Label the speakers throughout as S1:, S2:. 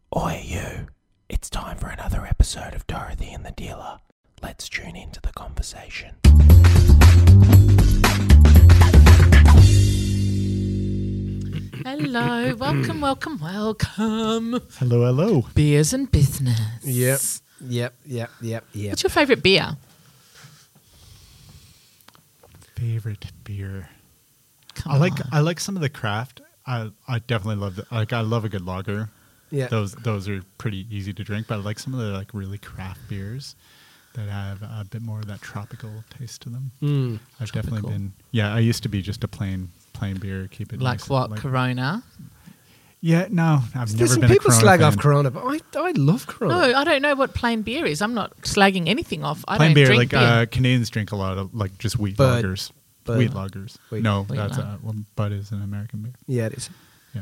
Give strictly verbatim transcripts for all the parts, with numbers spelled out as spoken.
S1: Oi, you. It's time for another episode of Dorothy and the Dealer. Let's tune into the conversation.
S2: Hello, welcome, welcome, welcome.
S3: Hello, hello.
S2: Beers and business.
S4: Yep, yep, yep, yep, yep.
S2: What's your favourite beer?
S3: Favorite beer.
S2: Come
S3: I like
S2: on.
S3: I like some of the craft. I I definitely love the, like I love a good lager.
S4: Yeah.
S3: Those those are pretty easy to drink, but I like some of the like really craft beers that have a bit more of that tropical taste to them.
S4: Mm.
S3: I've
S2: Tropical.
S3: definitely been yeah, I used to be just a plain plain beer, keep it
S2: Like
S3: nice,
S2: what?
S3: like-
S2: Corona?
S3: Yeah, no, I've never
S4: Listen,
S3: been
S4: people
S3: a Corona
S4: slag
S3: fan.
S4: off Corona, but I, I love Corona.
S2: No, I don't know what plain beer is. I'm not slagging anything off. I
S3: Plain
S2: don't
S3: beer,
S2: drink
S3: like
S2: beer.
S3: Uh, Canadians drink a lot of like just wheat
S4: Bud.
S3: lagers.
S4: Bud.
S3: Wheat lagers.
S4: Wheat.
S3: No,
S2: Wheat
S3: that's
S2: lager.
S3: uh, well, Bud is an American beer.
S4: Yeah, it is.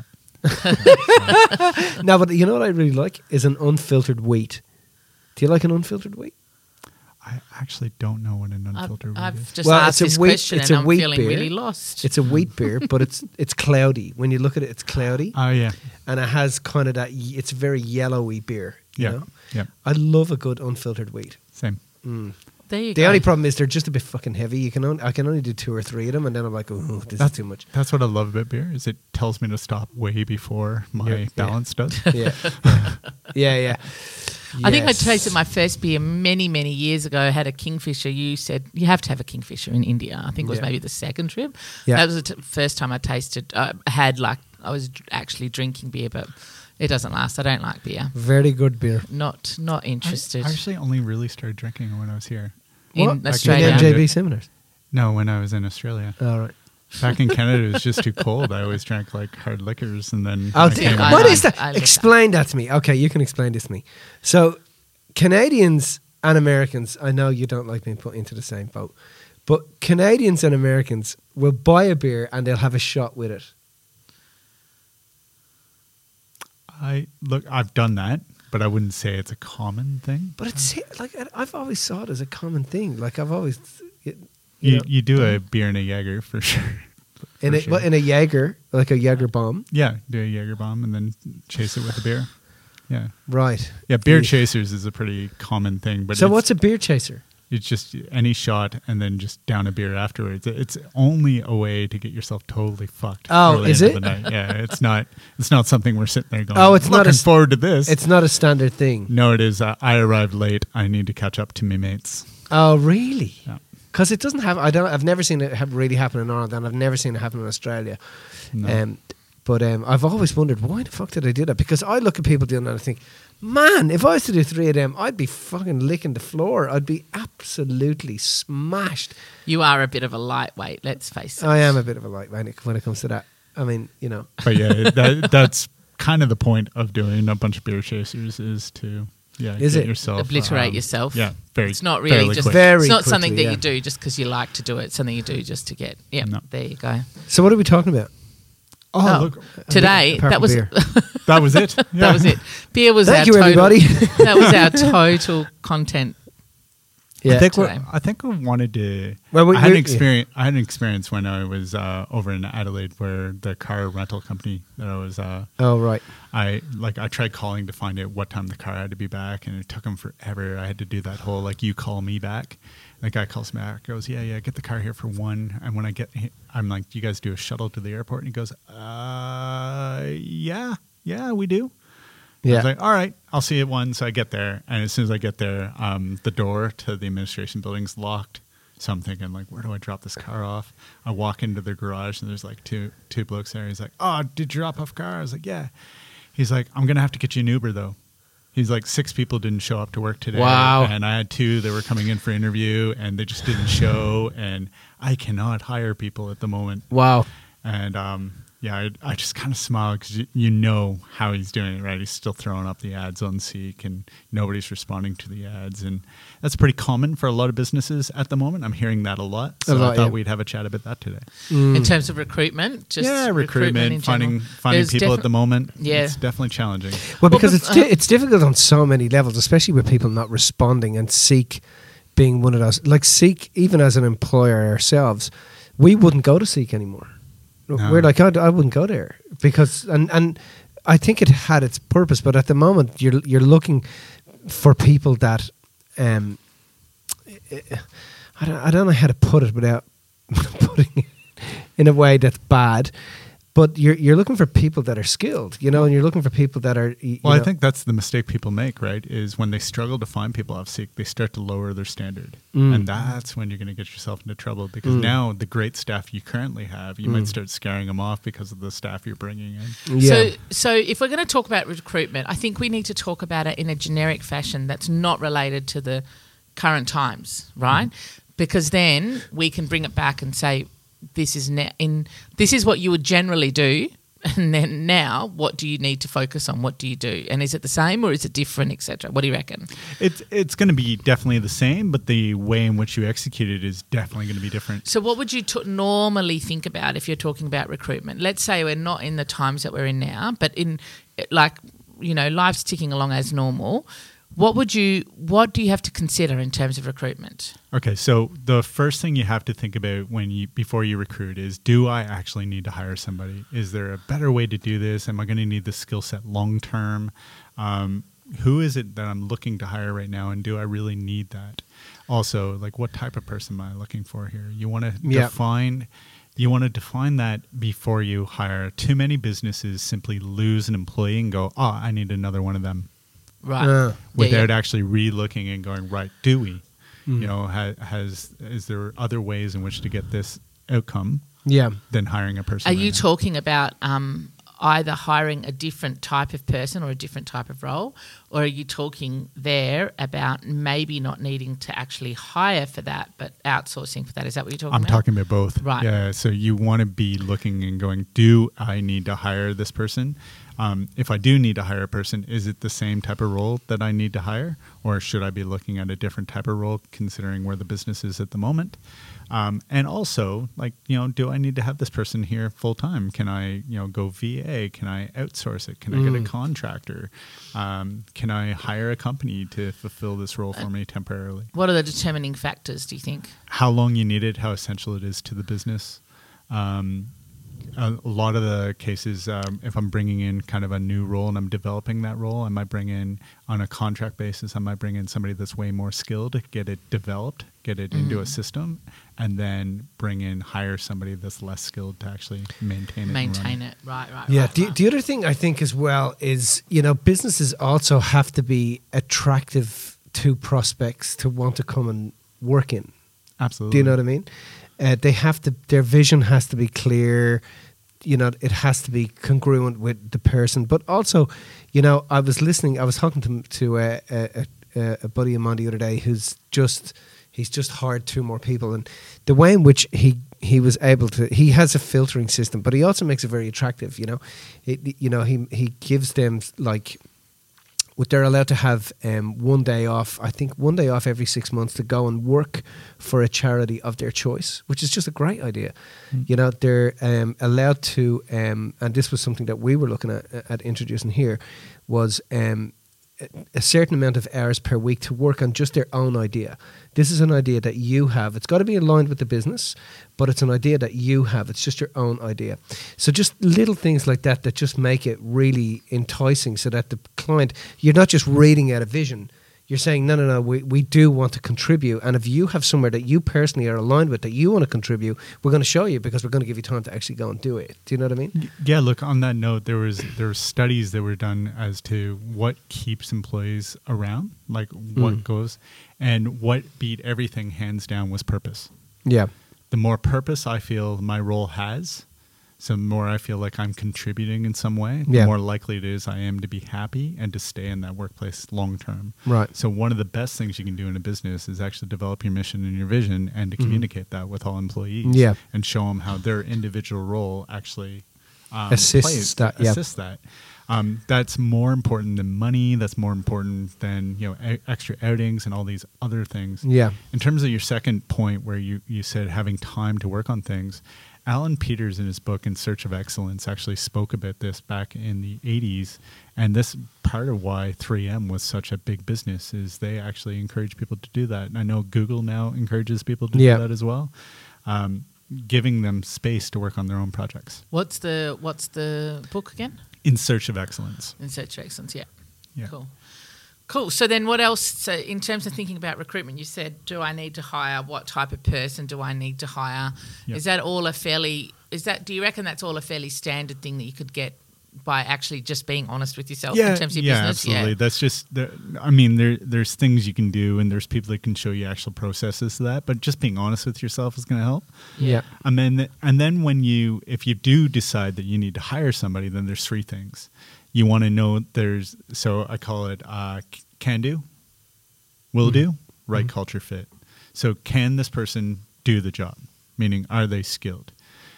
S3: Yeah.
S4: No, but you know what I really like is an unfiltered wheat. Do you like an unfiltered wheat?
S3: I actually don't know what an
S2: I've,
S3: unfiltered wheat
S2: I've
S3: is.
S2: just
S4: Well,
S2: asked
S4: it's a
S2: this
S4: wheat-
S2: question
S4: it's
S2: and
S4: a
S2: I'm
S4: wheat
S2: feeling
S4: beer.
S2: really lost.
S4: It's a wheat beer, but it's it's cloudy. When you look at it, it's cloudy,
S3: Oh yeah,
S4: and it has kind of that. y- It's very yellowy beer. You
S3: yeah,
S4: know?
S3: yeah.
S4: I love a good unfiltered wheat.
S3: Same.
S4: Mm.
S2: there you
S4: The
S2: go.
S4: only problem is they're just a bit fucking heavy. You can only, I can only do two or three of them, and then I'm like, oh, this
S3: That's
S4: is too much.
S3: That's what I love about beer is it tells me to stop way before my
S4: Yeah, yeah.
S3: balance does.
S4: Yeah, yeah, yeah.
S2: I think I
S4: Yes.
S2: tasted my first beer many, many years ago. I had a Kingfisher. You said you have to have a Kingfisher in India. I think it was
S4: Yeah.
S2: maybe the second trip.
S4: Yeah.
S2: That was the t- first time I tasted, uh, had like, I was d- actually drinking beer, but it doesn't last. I don't like beer.
S4: Very good beer.
S2: Not not interested
S3: I actually only really started drinking when I was here.
S2: in
S4: What?
S2: Australia.
S4: In
S3: Like
S4: M J B seminars.
S3: No, when I was in Australia.
S4: All right.
S3: Back in Canada, it was just too cold. I always drank like hard liquors, and then
S4: Oh,
S3: I
S4: dear.
S3: came
S2: I
S4: What
S2: like-
S4: is that?
S2: I like
S4: Explain that to me. Okay, you can explain this to me. So, Canadians and Americans, I know you don't like being put into the same boat, but Canadians and Americans will buy a beer and they'll have a shot with it.
S3: I look. I've done that, but I wouldn't say it's a common thing.
S4: But it's like I- I've always saw it as a common thing. Like I've always, you,
S3: You
S4: know,
S3: you do a beer and a Jaeger for sure.
S4: in
S3: For
S4: a
S3: sure.
S4: well, in a Jaeger, like a Jaeger bomb,
S3: Yeah, do a Jaeger bomb and then chase it with a beer. Yeah,
S4: right?
S3: yeah. Beer
S4: Yeah.
S3: chasers is a pretty common thing, but
S4: So
S3: it's,
S4: what's a beer chaser?
S3: it's just any shot and then just down a beer afterwards. It's only a way to get yourself totally fucked.
S4: Oh,
S3: early
S4: is
S3: into
S4: it?
S3: the night. Yeah, it's not. It's not something we're sitting there going.
S4: Oh, it's not
S3: looking
S4: a s-
S3: forward to this.
S4: It's not a standard thing.
S3: no, it is. Uh, I arrived late. I need to catch up to me mates.
S4: Oh, really?
S3: Yeah.
S4: Because it doesn't have. I don't. I've never seen it have really happen in Ireland, and I've never seen it happen in Australia.
S3: No.
S4: Um, but um, I've always wondered why the fuck did I do that? Because I look at people doing that and I think, man, if I was to do three of them, I'd be fucking licking the floor. I'd be absolutely smashed.
S2: You are a bit of a lightweight, let's face it.
S4: I am a bit of a lightweight when it, when it comes to that. I mean, you know,
S3: But yeah, that, that's kind of the point of doing a bunch of beer chasers is to yeah
S4: Is
S3: get
S4: it?
S3: yourself
S2: Obliterate
S3: um,
S2: yourself.
S3: Yeah, very.
S2: It's not really
S3: fairly
S2: just
S3: quick.
S4: Very
S2: it's not something that
S4: quickly,
S2: you
S4: yeah.
S2: do just because you like to do it. It's something you do just to get. Yeah,
S3: No.
S2: there you go.
S4: so what are we talking about?
S3: Oh,
S2: Oh,
S3: look,
S2: Today
S4: apart
S2: that
S4: from
S2: was
S4: beer.
S3: that was it. Yeah.
S2: that was it. Beer was
S4: Thank
S2: our
S4: you,
S2: total,
S4: everybody.
S2: that was our total content.
S3: I
S4: Yeah.
S3: think
S2: today.
S3: we I think I wanted to.
S4: Well, we-
S3: I had an
S4: we-
S3: experience. I had an experience when I was uh, over in Adelaide, where the car rental company that I was. Uh,
S4: Oh, right.
S3: I like. I tried calling to find out what time the car had to be back, and it took them forever. I had to do that whole like you call me back. The guy calls me back. Goes, yeah, yeah, get the car here for one. And when I get, I'm like, do you guys do a shuttle to the airport? And he goes, uh, yeah, yeah, we do. I
S4: Yeah.
S3: was like, all right, I'll see you at one. So I get there, and as soon as I get there, um, the door to the administration building's locked. So I'm thinking, like, where do I drop this car off? I walk into the garage, and there's like two two blokes there. He's like, oh, did you drop off a car? I was like, yeah. He's like, I'm gonna have to get you an Uber though. He's like, six people didn't show up to work today.
S4: Wow.
S3: And I had two that were coming in for interview, and they just didn't show. And I cannot hire people at the moment.
S4: Wow.
S3: And um, yeah, I, I just kind of smile because you, you know how he's doing it, right? He's still throwing up the ads on Seek, and nobody's responding to the ads, and that's pretty common for a lot of businesses at the moment. I'm hearing that a lot, so
S4: A lot,
S3: I thought
S4: yeah.
S3: we'd have a chat about that today.
S4: Mm.
S2: In terms of recruitment, just
S3: yeah, recruitment,
S2: in
S3: finding
S2: general.
S3: finding
S2: There's
S3: people
S2: defi-
S3: at the moment.
S2: Yeah.
S3: It's definitely challenging.
S4: Well, because
S2: Well,
S4: it's
S2: but,
S4: di-
S2: uh,
S4: it's difficult on so many levels, especially with people not responding, and Seek being one of those. Like Seek, even as an employer ourselves, we wouldn't go to Seek anymore.
S3: No.
S4: We're like, I, I wouldn't go there because, and and I think it had its purpose, but at the moment you're you're looking for people that um, I don't I don't know how to put it without putting it in a way that's bad. But you're you're looking for people that are skilled, you know, and you're looking for people that are. y-
S3: Well,
S4: you
S3: I
S4: know-
S3: think that's the mistake people make, right? Is when they struggle to find people off seek, they start to lower their standard.
S4: Mm.
S3: And that's when you're going to get yourself into trouble because
S4: Mm.
S3: now the great staff you currently have, you might start scaring them off because of the staff you're bringing in.
S4: yeah.
S2: So, so if we're going to talk about recruitment, I think we need to talk about it in a generic fashion that's not related to the current times, right? Because then we can bring it back and say, this is now in this is what you would generally do, and then now what do you need to focus on? What do you do? And is it the same or is it different, et cetera? What do you reckon?
S3: It's it's going to be definitely the same, but the way in which you execute it is definitely going to be different.
S2: So what would you t- normally think about if you're talking about recruitment? Let's say we're not in the times that we're in now, but in like, you know, life's ticking along as normal. What would you what do you have to consider in terms of recruitment?
S3: Okay, so the first thing you have to think about when you before you recruit is, do I actually need to hire somebody? Is there a better way to do this? Am I going to need this skill set long term? Um, who is it that I'm looking to hire right now, and do I really need that? Also, like, what type of person am I looking for here? You want to
S4: Yeah.
S3: define you want to define that before you hire. Too many businesses simply lose an employee and go, "Oh, I need another one of them,"
S2: Right.
S4: Uh,
S2: Yeah,
S3: without
S2: yeah.
S3: actually re-looking and going, right, do we?
S4: Mm.
S3: You know, ha- has is there other ways in which to get this outcome
S4: yeah.
S3: than hiring a person?
S2: Are
S3: right
S2: you
S3: now?
S2: talking about um, either hiring a different type of person or a different type of role, or are you talking there about maybe not needing to actually hire for that, but outsourcing for that? Is that what you're talking
S3: I'm
S2: about?
S3: talking about both.
S2: Right.
S3: Yeah. So you want to be looking and going, do I need to hire this person? Um, if I do need to hire a person, is it the same type of role that I need to hire? Or should I be looking at a different type of role considering where the business is at the moment? Um, and also, like, you know, do I need to have this person here full time? Can I, you know, go V A? Can I outsource it? Can I get a
S4: Mm.
S3: contractor? Um, can I hire a company to fulfill this role for me temporarily?
S2: What are the determining factors, do you think?
S3: How long you need it, how essential it is to the business. Um, a, a lot of the cases, um, if I'm bringing in kind of a new role and I'm developing that role, I might bring in on a contract basis, I might bring in somebody that's way more skilled, get it developed, get it into a
S2: Mhm.
S3: system, and then bring in, hire somebody that's less skilled to actually maintain it.
S2: Maintain it. Right, right,
S4: Yeah.
S2: right.
S4: The,
S2: right.
S4: the other thing I think as well is, you know, businesses also have to be attractive to prospects to want to come and work in.
S3: Absolutely.
S4: Do you know what I mean? Uh, they have to. Their vision has to be clear. You know, it has to be congruent with the person. But also, you know, I was listening. I was talking to to a, a, a, a buddy of mine the other day who's just he's just hired two more people, and the way in which he he was able to he has a filtering system, but he also makes it very attractive. You know, it, you know he he gives them like. What they're allowed to have um, one day off, I think one day off every six months to go and work for a charity of their choice, which is just a great idea.
S3: Mm.
S4: You know, they're um, allowed to, um, and this was something that we were looking at, at introducing here, was um, a- a certain amount of hours per week to work on just their own idea. This is an idea that you have. It's got to be aligned with the business, but it's an idea that you have. It's just your own idea. So just little things like that that just make it really enticing so that the client, you're not just reading out a vision. You're saying, no, no, no, we, we do want to contribute. And if you have somewhere that you personally are aligned with that you want to contribute, we're going to show you because we're going to give you time to actually go and do it. Do you know what I mean?
S3: Y- Yeah, look, on that note, there was there were studies that were done as to what keeps employees around, like what
S4: Mm.
S3: goes, and what beat everything hands down was purpose.
S4: Yeah.
S3: The more purpose I feel my role has, so the more I feel like I'm contributing in some way, the
S4: Yeah.
S3: more likely it is I am to be happy and to stay in that workplace long term.
S4: Right.
S3: So one of the best things you can do in a business is actually develop your mission and your vision and to
S4: Mhm.
S3: communicate that with all employees.
S4: Yeah.
S3: And show them how their individual role actually um,
S4: Assists
S3: plays,
S4: that, yeah.
S3: assists that. Um, that's more important than money. That's more important than, you know, e- extra outings and all these other things.
S4: Yeah.
S3: In terms of your second point where you, you said having time to work on things, Alan Peters in his book In Search of Excellence actually spoke about this back in the eighties. And this part of why three M was such a big business is they actually encourage people to do that. And I know Google now encourages people to
S4: Yeah.
S3: do that as well, um, giving them space to work on their own projects.
S2: What's the What's the book again?
S3: In search of excellence.
S2: In search of excellence, yeah.
S3: Yeah.
S2: Cool. Cool. So then what else? So in terms of thinking about recruitment, you said, do I need to hire? What type of person do I need to hire?
S3: Yep.
S2: Is that all a fairly, is that, do you reckon that's all a fairly standard thing that you could get by actually just being honest with yourself
S3: Yeah,
S2: in terms of your
S3: yeah,
S2: business?
S3: absolutely. That's just, the, I mean, there there's things you can do and there's people that can show you actual processes to that, but just being honest with yourself is going to help.
S4: Yeah.
S3: And then, and then when you, if you do decide that you need to hire somebody, then there's three things. You want to know there's, so I call it uh, can do, will do, right culture fit. So can this person do the job? Meaning, are they skilled?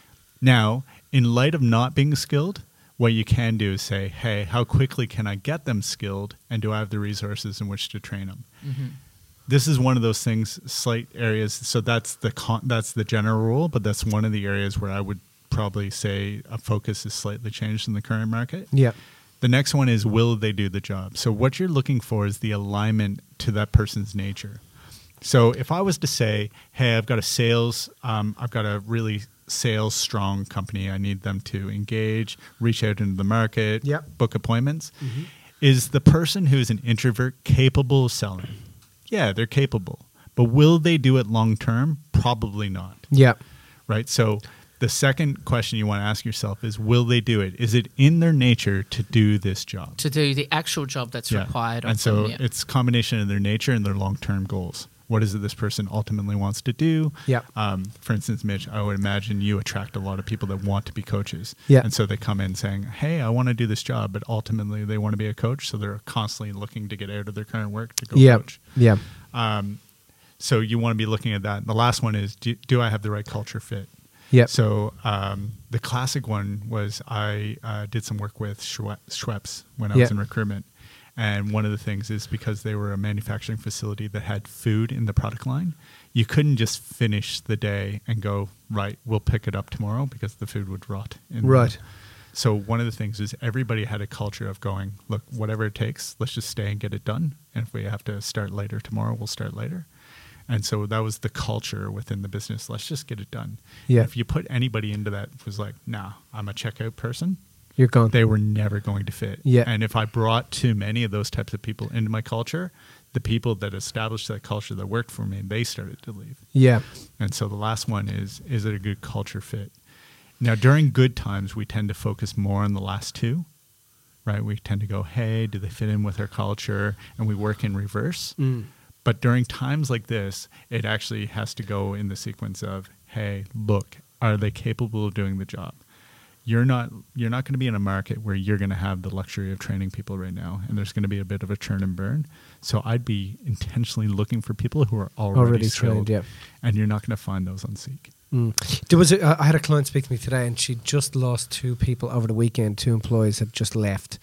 S3: Now, in light of not being skilled, what you can do is say, hey, how quickly can I get them skilled? And do I have the resources in which to train them?
S2: Mm-hmm.
S3: This is one of those things, slight areas. So that's the con- that's the general rule, but that's one of the areas where I would probably say a focus is slightly changed in the current market.
S4: Yeah.
S3: The next one is, will they do the job? So what you're looking for is the alignment to that person's nature. So if I was to say, hey, I've got a sales, um, I've got a really sales strong company, I need them to engage, reach out into the market,
S4: Yep.
S3: book appointments. Mm-hmm. Is the person who's an introvert capable of selling? Yeah, they're capable. But will they do it long term? Probably not.
S4: Yeah.
S3: Right? So the second question you want to ask yourself is, will they do it? Is it in their nature to do this job?
S2: To do the actual job that's
S3: Yeah.
S2: required of
S3: And so
S2: them. Yeah.
S3: it's a combination of their nature and their long-term goals. What is it this person ultimately wants to do?
S4: Yeah.
S3: Um, for instance, Mitch, I would imagine you attract a lot of people that want to be coaches.
S4: Yeah.
S3: And so they come in saying, hey, I want to do this job, but ultimately they want to be a coach. So they're constantly looking to get out of their current work to go
S4: Yeah.
S3: coach.
S4: Yeah.
S3: Um, so you want to be looking at that. And the last one is, do, do I have the right culture fit?
S4: Yeah.
S3: So um, the classic one was I uh, did some work with Schwe- Schweppes when I was
S4: Yeah.
S3: in recruitment. And one of the things is because they were a manufacturing facility that had food in the product line, you couldn't just finish the day and go, right, we'll pick it up tomorrow because the food would rot. In
S4: Right.
S3: The, so one of the things is everybody had a culture of going, look, whatever it takes, let's just stay and get it done. And if we have to start later tomorrow, we'll start later. And so that was the culture within the business. Let's just get it done.
S4: Yeah.
S3: If you put anybody into that who was like, nah, I'm a checkout person,
S4: You're gone.
S3: they were never going to fit.
S4: Yeah.
S3: And if I brought too many of those types of people into my culture, the people that established that culture that worked for me, they started to leave.
S4: Yeah.
S3: And so the last one is, is it a good culture fit? Now, during good times, we tend to focus more on the last two, right? We tend to go, hey, do they fit in with our culture? And we work in reverse.
S4: Mm.
S3: But during times like this, it actually has to go in the sequence of, hey, look, are they capable of doing the job? You're not you're not going to be in a market where you're going to have the luxury of training people right now, and there's going to be a bit of a churn and burn. So I'd be intentionally looking for people who are already,
S4: Already
S3: skilled,
S4: trained, yeah.
S3: and you're not going to find those on Seek.
S4: Mm. There was a, I had a client speak to me today, and she just lost two people over the weekend. Two employees had just left,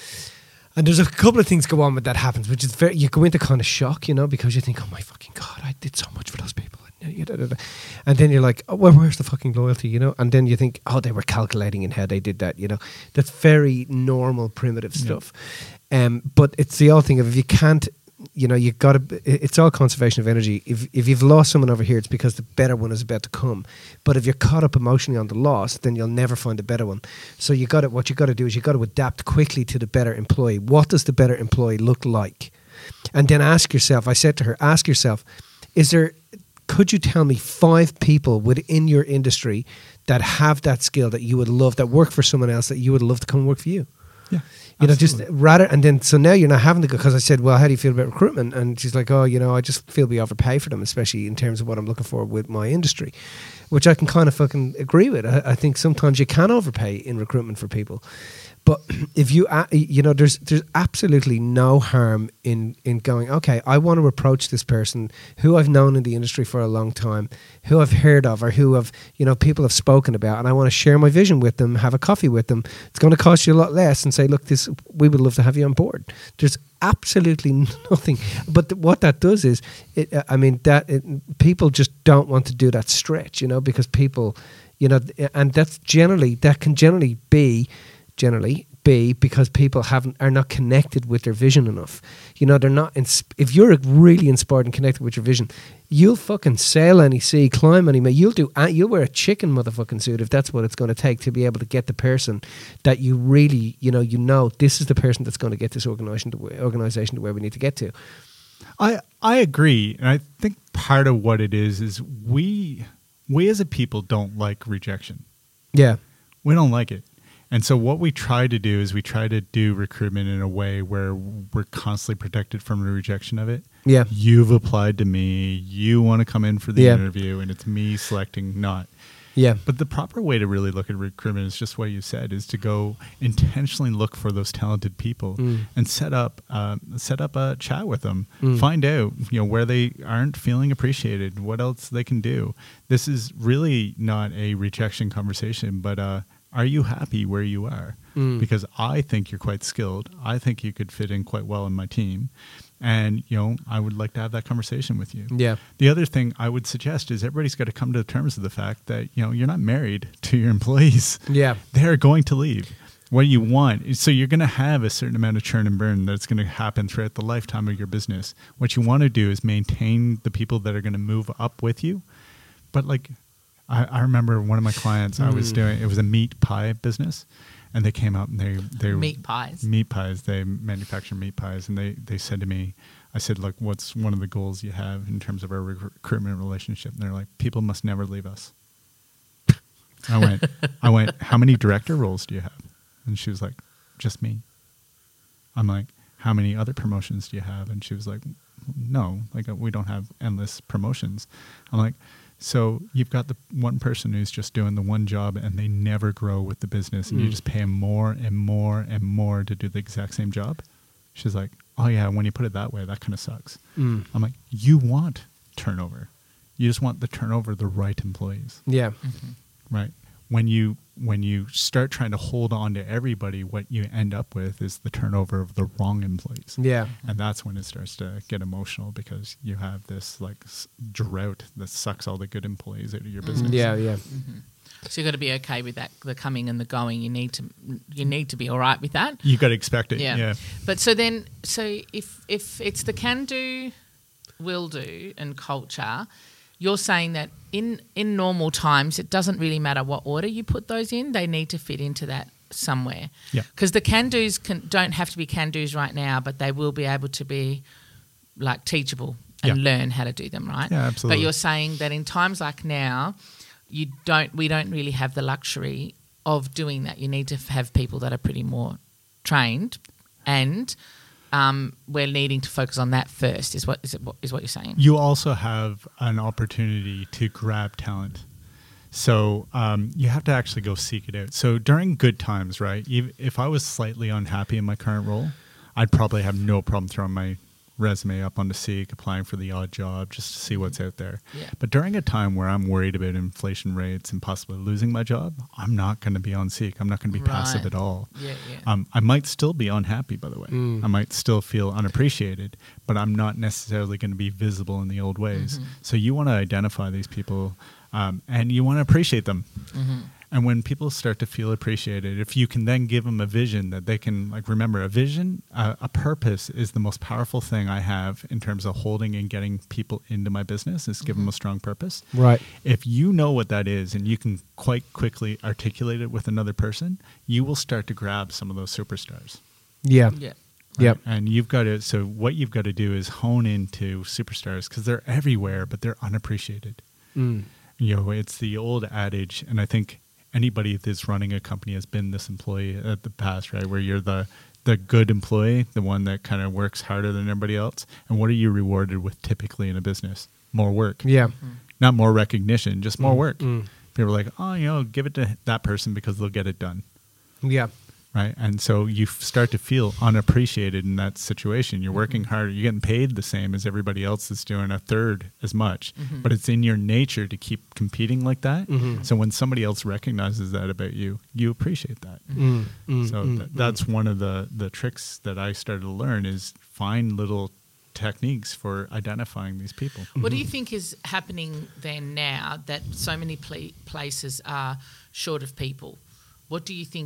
S4: and there's a couple of things go on with that happens, which is very you go into kind of shock, you know, because you think, oh my fucking god, I did so much for those people, and then you're like, oh, well, where's the fucking loyalty, you know? And then you think, oh, they were calculating in how they did that, you know? That's very normal, primitive stuff. Yeah. Um, but it's the old thing of if you can't. You know, you got to. It's all conservation of energy. If if you've lost someone over here, it's because the better one is about to come. But if you're caught up emotionally on the loss, then you'll never find a better one. So you got to. What you got to do is you got to adapt quickly to the better employee. What does the better employee look like? And then ask yourself. I said to her, ask yourself, is there? Could you tell me five people within your industry that have that skill that you would love, that work for someone else that you would love to come work for you?
S3: Yeah.
S4: You
S3: Absolutely.
S4: know, just rather, and then, so now you're not having to go, because I said, well, how do you feel about recruitment? And she's like, oh, you know, I just feel we overpay for them, especially in terms of what I'm looking for with my industry, which I can kind of fucking agree with. I, I think sometimes you can overpay in recruitment for people. But if you, uh, you know, there's there's absolutely no harm in, in going, okay, I want to approach this person who I've known in the industry for a long time, who I've heard of, or who have, you know, people have spoken about, and I want to share my vision with them, have a coffee with them. It's going to cost you a lot less, and say, look, this we would love to have you on board. There's absolutely nothing. But th- what that does is, it, uh, I mean, that it, people just don't want to do that stretch, you know, because people, you know, and that's generally, that can generally be, generally be because people haven't are not connected with their vision enough. You know, they're not. Ins- if you're really inspired and connected with your vision, you'll fucking sail any sea, climb any. You'll do. Uh, you'll wear a chicken motherfucking suit if that's what it's going to take to be able to get the person that you really, you know, you know, this is the person that's going to get this organization to wh- organization to where we need to get to.
S3: I I agree, and I think part of what it is is we we as a people don't like rejection.
S4: Yeah.
S3: We don't like it. And so what we try to do is we try to do recruitment in a way where we're constantly protected from the rejection of it.
S4: Yeah.
S3: You've applied to me. You want to come in for the
S4: Yeah.
S3: interview, and it's me selecting not.
S4: Yeah.
S3: But the proper way to really look at recruitment is just what you said, is to go intentionally look for those talented people
S4: Mm.
S3: and set up um, set up a chat with them.
S4: Mm.
S3: Find out, you know, where they aren't feeling appreciated, what else they can do. This is really not a rejection conversation, but uh, are you happy where you are?
S4: Mm.
S3: Because I think you're quite skilled. I think you could fit in quite well in my team. And, you know, I would like to have that conversation with you.
S4: Yeah.
S3: The other thing I would suggest is everybody's got to come to terms with the fact that, you know, you're not married to your employees.
S4: Yeah.
S3: They're going to leave. What you want is, so you're going to have a certain amount of churn and burn that's going to happen throughout the lifetime of your business. What you want to do is maintain the people that are going to move up with you. But like, I, I remember one of my clients I was
S4: Mm.
S3: doing, it was a meat pie business. And they came up and they they
S2: Meat pies.
S3: meat pies. They manufacture meat pies, and they, they said to me, I said, look, what's one of the goals you have in terms of our rec- recruitment relationship? And they're like, people must never leave us. I went, I went, how many director roles do you have? And she was like, just me. I'm like, how many other promotions do you have? And she was like, no, like we don't have endless promotions. I'm like, so you've got the one person who's just doing the one job and they never grow with the business, and
S4: Mm.
S3: you just pay them more and more and more to do the exact same job? She's like, oh yeah, when you put it that way, that kind of sucks.
S4: Mm.
S3: I'm like, you want turnover. You just want the turnover of the right employees,
S4: Yeah.
S3: right? When you when you start trying to hold on to everybody, what you end up with is the turnover of the wrong employees.
S4: Yeah.
S3: And that's when it starts to get emotional, because you have this like s- drought that sucks all the good employees out of your business.
S4: Yeah. Yeah.
S2: So you've got to be okay with that, the coming and the going. You need to you need to be all right with that.
S3: You got to expect it.
S2: Yeah.
S3: Yeah.
S2: But so then, so if if it's the can do, will do, and culture, you're saying that in in normal times it doesn't really matter what order you put those in. They need to fit into that somewhere.
S3: Yeah.
S2: Because the can dos can don't have to be can dos right now, but they will be able to be like teachable and
S3: Yeah.
S2: learn how to do them, right?
S3: Yeah, absolutely.
S2: But you're saying that in times like now, you don't we don't really have the luxury of doing that. You need to f- have people that are pretty more trained, and um, we're needing to focus on that first. Is what is it? What, is what you're saying?
S3: You also have an opportunity to grab talent. So um, you have to actually go seek it out. So during good times, right, ev- if I was slightly unhappy in my current role, I'd probably have no problem throwing my resume up onto Seek, applying for the odd job just to see what's out there.
S2: Yeah.
S3: But during a time where I'm worried about inflation rates and possibly losing my job, I'm not going to be on Seek. I'm not going to be passive
S2: Right.
S3: at all.
S2: Yeah, yeah.
S3: Um, I might still be unhappy, by the way.
S4: Mm.
S3: I might still feel unappreciated, but I'm not necessarily going to be visible in the old ways.
S2: Mm-hmm.
S3: So you want to identify these people, um, and you want to appreciate them.
S2: Mm-hmm.
S3: And when people start to feel appreciated, if you can then give them a vision that they can, like, remember, a vision, uh, a purpose is the most powerful thing I have in terms of holding and getting people into my business, is give them a strong purpose.
S4: Right.
S3: If you know what that is and you can quite quickly articulate it with another person, you will start to grab some of those superstars.
S4: Yeah.
S2: Yeah.
S4: Yep.
S3: And you've got to, so what you've got to do is hone into superstars, because they're everywhere, but they're unappreciated.
S4: Mm.
S3: You know, it's the old adage, and I think anybody that's running a company has been this employee at the past, right? Where you're the, the good employee, the one that kind of works harder than everybody else. And what are you rewarded with typically in a business? More work.
S4: Yeah.
S3: Not more recognition, just more work.
S4: Mm.
S3: People are like, oh, you know, give it to that person because they'll get it done.
S4: Yeah.
S3: Right. And so you f- start to feel unappreciated in that situation. You're working harder. You're getting paid the same as everybody else that's doing a third as much. But it's in your nature to keep competing like that.
S4: Mhm.
S3: So when somebody else recognizes that about you, you appreciate that.
S4: Mm. Mm.
S3: So
S4: Mm.
S3: th- that's one of the, the tricks that I started to learn, is find little techniques for identifying these people.
S2: What do you think is happening then now that so many pla- places are short of people? What do you think is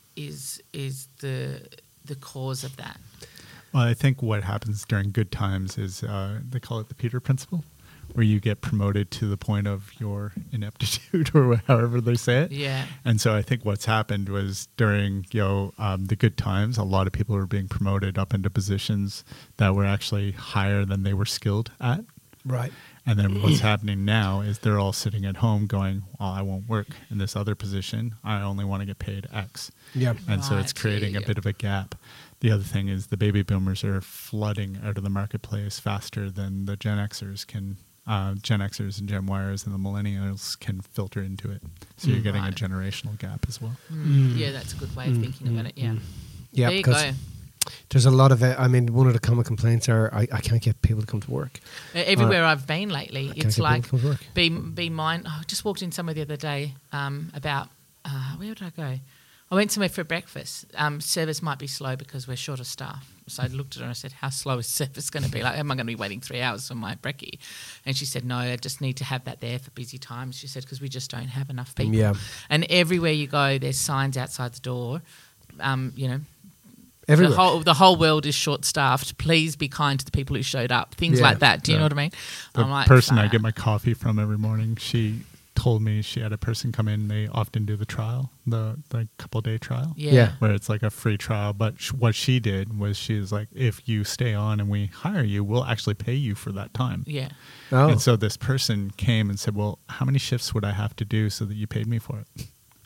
S2: is is the the cause of that.
S3: Well, I think what happens during good times is uh, they call it the Peter Principle, where you get promoted to the point of your ineptitude or however they say it.
S2: Yeah.
S3: And so I think what's happened was during you know um, the good times, a lot of people were being promoted up into positions that were actually higher than they were skilled at.
S4: Right.
S3: And then what's happening now is they're all sitting at home going, well, I won't work in this other position. I only want to get paid X.
S4: Yeah.
S3: And so it's
S2: Right,
S3: creating
S2: yeah,
S3: a
S2: yeah.
S3: bit of a gap. The other thing is the baby boomers are flooding out of the marketplace faster than the Gen Xers can, uh, Gen Xers and Gen Yers and the millennials can filter into it. So you're getting
S2: Right.
S3: a generational gap as well.
S2: Mm. Yeah, that's a good way of thinking about it. Yeah.
S4: Yeah,
S2: There you
S4: because
S2: go.
S4: there's a lot of it. I mean, one of the common complaints are I, I can't get people to come to work.
S2: Uh, Everywhere I've been lately,
S4: can't
S2: it's
S4: get
S2: like
S4: people to work.
S2: be be mind. Oh, I just walked in somewhere the other day um, about uh, where did I go? I went somewhere for breakfast. Um, service might be slow because we're short of staff. So I looked at her and I said, "How slow is service going to be? Like, am I going to be waiting three hours for my brekkie?" And she said, "No, I just need to have that there for busy times." She said, "Because we just don't have enough people."
S4: Yeah.
S2: And everywhere you go, there's signs outside the door. Um, you know.
S4: Everywhere.
S2: The whole the whole world is short staffed. Please be kind to the people who showed up. Things
S4: Yeah.
S2: like that. Do you
S3: Yeah.
S2: know what I mean?
S3: The
S2: I'm like,
S3: person I
S2: "Fuck."
S3: get my coffee from every morning, she told me she had a person come in. They often do the trial, the, the couple day trial.
S2: Yeah.
S4: Yeah.
S3: Where it's like a free trial. But sh- what she did was she was like, if you stay on and we hire you, we'll actually pay you for that time.
S2: Yeah.
S4: Oh.
S3: And so this person came and said, well, how many shifts would I have to do so that you paid me for it?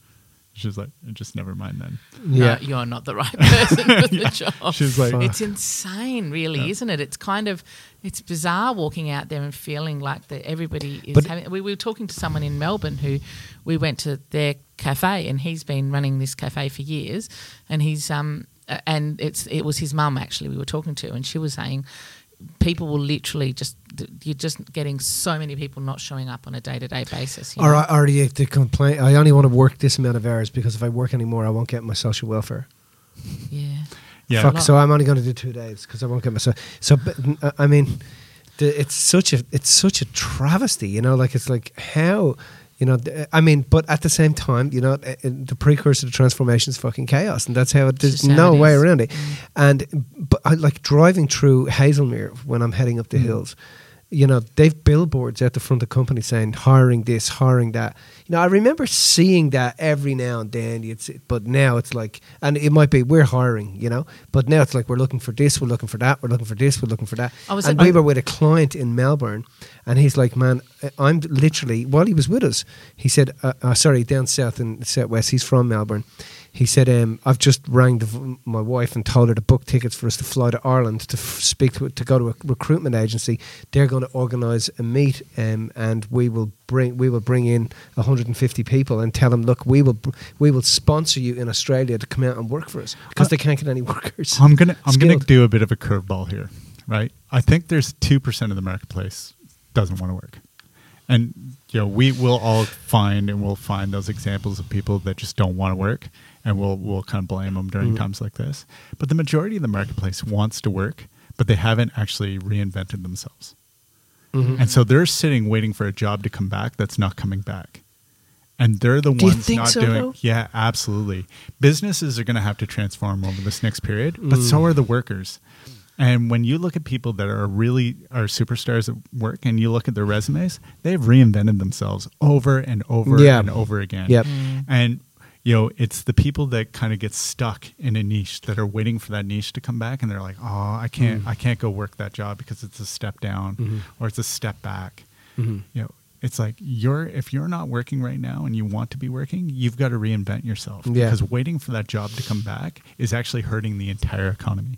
S3: She was like, just never mind then.
S4: yeah.
S2: No, you're not the right person for the job.
S3: She's like,
S4: Fuck.
S2: It's insane, really,
S3: Yeah.
S2: isn't it? It's kind of, it's bizarre walking out there and feeling like that everybody is
S4: But-
S2: having. We, we were talking to someone in Melbourne who we went to their cafe, and he's been running this cafe for years, and he's um uh, and it's it was his mum actually we were talking to, and she was saying people will literally just you're just getting so many people not showing up on a day to day basis. You
S4: Or,
S2: know?
S4: or the, the complaint, I only want to work this amount of hours because if I work anymore, I won't get my social welfare.
S2: Yeah.
S3: yeah.
S4: Fuck,
S2: lot.
S4: so I'm only going to do two days because I won't get my so. So, but, uh, I mean, the, it's such a it's such a travesty, you know. Like it's like how, you know. th- I mean, but at the same time, you know, uh, the precursor to transformation is fucking chaos, and that's how it, there's
S2: just how
S4: no
S2: it
S4: way
S2: is.
S4: around it. And but I like driving through Hazelmere when I'm heading up the hills. You know, they've billboards out the front of companies saying hiring this, hiring that. You know, I remember seeing that every now and then. You'd see, but now it's like, and it might be we're hiring, you know, but now it's like we're looking for this, we're looking for that, we're looking for this, we're looking for that.
S2: I was
S4: and
S2: at-
S4: we were with a client in Melbourne, and he's like, "Man, I'm literally." While he was with us, he said, uh, uh, "Sorry, down south in southwest. He's from Melbourne." He said, um, "I've just rang the, v- my wife and told her to book tickets for us to fly to Ireland to f- speak to to go to a recruitment agency. They're going to organise a meet, um, and we will bring we will bring in one hundred fifty people and tell them, look, we will br- we will sponsor you in Australia to come out and work for us because
S3: Uh,
S4: they can't get any workers."
S3: I'm gonna I'm gonna
S4: Skilled.
S3: do a bit of a curveball here, right? I think there's two percent of the marketplace doesn't want to work, and you know we will all find and we'll find those examples of people that just don't want to work, and we'll we'll kind of blame them during
S4: Mm.
S3: times like this. But the majority of the marketplace wants to work, but they haven't actually reinvented themselves,
S4: Mhm.
S3: and so they're sitting waiting for a job to come back that's not coming back. And they're the
S4: Do you
S3: ones
S4: think
S3: not
S4: so,
S3: doing.
S4: though?
S3: Yeah, absolutely. Businesses are going to have to transform over this next period, but
S4: Mm.
S3: so are the workers. And when you look at people that are really are superstars at work, and you look at their resumes, they've reinvented themselves over and over
S4: Yeah.
S3: and over again.
S4: Yep.
S3: And you know, it's the people that kind of get stuck in a niche that are waiting for that niche to come back, and they're like, "Oh, I can't,
S4: Mm.
S3: I can't go work that job because it's a step down
S4: Mhm.
S3: or it's a step back."
S4: Mhm.
S3: You know, it's like you're if you're not working right now and you want to be working, you've got to reinvent yourself,
S4: Yeah.
S3: because waiting for that job to come back is actually hurting the entire economy.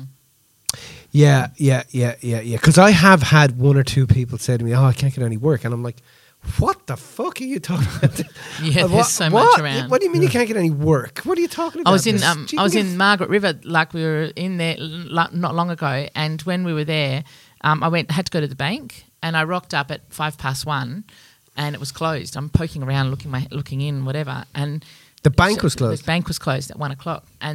S4: Yeah, yeah, yeah, yeah, yeah. Because I have had one or two people say to me, "Oh, I can't get any work," and I'm like, "What the fuck are you talking about?"
S2: Yeah,
S4: Uh,
S2: there's
S4: what-
S2: so
S4: what?
S2: much around.
S4: What do you mean you can't get any work? What are you talking about?
S2: I was in
S4: There's-
S2: um,
S4: you
S2: I was
S4: can
S2: in
S4: get-
S2: Margaret River, like we were in there l- not long ago, and when we were there, um, I went had to go to the bank, and I rocked up at five past one, and it was closed. I'm poking around, looking my looking in, whatever, and
S4: The bank
S2: so
S4: was closed.
S2: The bank was closed at one o'clock, and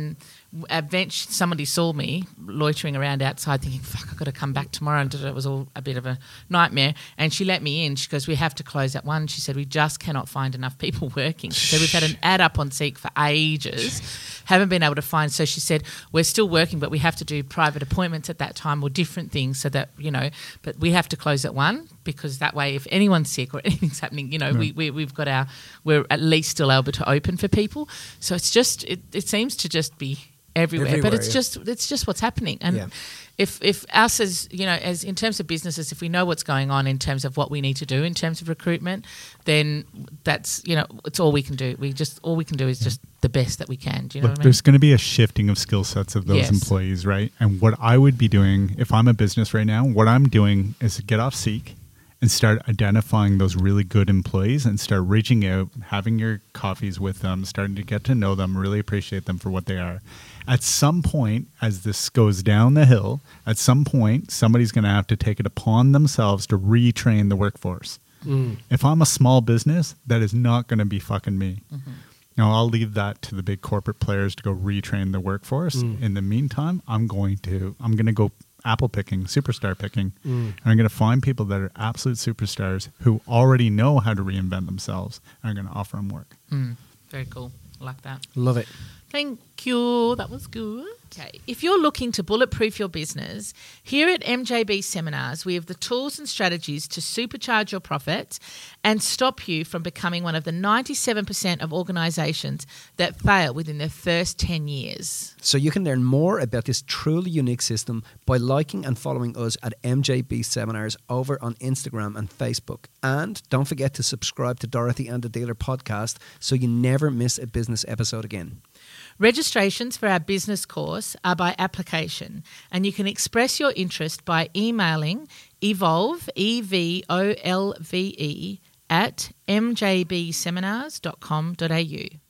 S2: eventually somebody saw me loitering around outside thinking, fuck, I've got to come back tomorrow. And it was all a bit of a nightmare. And she let me in. She goes, we have to close at one. She said, we just cannot find enough people working. She said, we've had an ad up on Seek for ages, haven't been able to find. So she said, we're still working, but we have to do private appointments at that time or different things so that, you know, but we have to close at one because that way if anyone's sick or anything's happening, you know,
S3: Mm.
S2: we, we, we've got our, we're at least still able to open for people. So it's just, it, it seems to just be everywhere,
S4: Everywhere,
S2: but it's
S4: yeah.
S2: just it's just what's happening. And
S4: Yeah.
S2: if if us as you know, as in terms of businesses, if we know what's going on in terms of what we need to do in terms of recruitment, then that's you know it's all we can do. We just all we can do is just the best that we can. Do you know
S3: Look,
S2: what I mean?
S3: there's going to be a shifting of skill sets of those
S2: Yes.
S3: employees, right? And what I would be doing if I'm a business right now, what I'm doing is to get off Seek and start identifying those really good employees and start reaching out, having your coffees with them, starting to get to know them, really appreciate them for what they are. At some point, as this goes down the hill, at some point, somebody's going to have to take it upon themselves to retrain the workforce.
S4: Mm.
S3: If I'm a small business, that is not going to be fucking me.
S2: Mm-hmm.
S3: Now, I'll leave that to the big corporate players to go retrain the workforce.
S4: Mm.
S3: In the meantime, I'm going to I'm going to go apple picking, superstar picking,
S4: Mm.
S3: and I'm going to find people that are absolute superstars who already know how to reinvent themselves, and I'm going to offer them work.
S2: Mm, very cool. I like that.
S4: Love it.
S2: Thank you. That was good. Okay. If you're looking to bulletproof your business, here at M J B Seminars, we have the tools and strategies to supercharge your profits and stop you from becoming one of the ninety-seven percent of organisations that fail within their first ten years.
S5: So you can learn more about this truly unique system by liking and following us at M J B Seminars over on Instagram and Facebook. And don't forget to subscribe to Dorothy and the Dealer podcast so you never miss a business episode again.
S2: Registrations for our business course are by application, and you can express your interest by emailing evolve, E V O L V E, at m j b seminars dot com dot a u.